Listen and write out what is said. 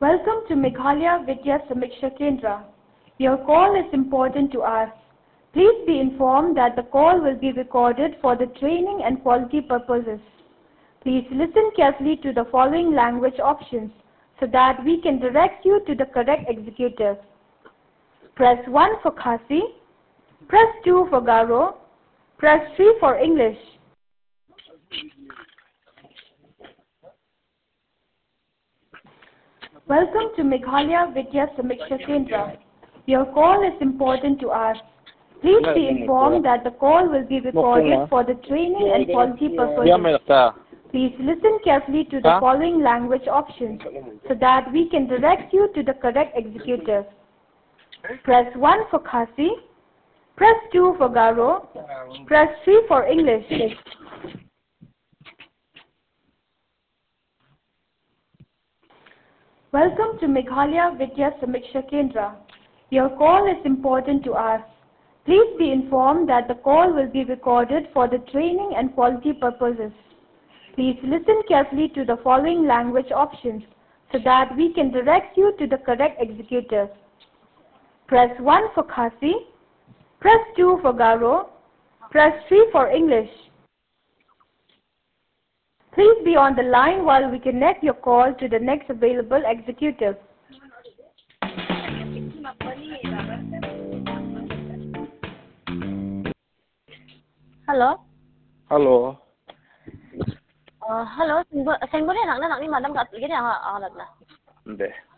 Welcome to Meghalaya Vidya Samiksha Kendra. Your call is important to us. Please be informed that the call will be recorded for the training and quality purposes. Please listen carefully to the following language options so that we can direct you to the correct executive. Press 1 for Khasi, press 2 for Garo, press 3 for English. Welcome to Meghalaya Vidya Samiksha Kendra. Your call is important to us. Please be informed that the call will be recorded for the training and quality purposes. Please listen carefully to the following language options so that we can direct you to the correct executive. Press 1 for Khasi, press 2 for Garo, press 3 for English. Welcome to Meghalaya Vidya Samiksha Kendra. Your call is important to us. Please be informed that the call will be recorded for the training and quality purposes. Please listen carefully to the following language options so that we can direct you to the correct executive. Press 1 for Khasi, press 2 for Garo, press 3 for English. Please be on the line while we connect your call to the next available executive. Hello. Hello. Hello. Sen boleh nak ni madam kat lagi ni alat lah. Deh.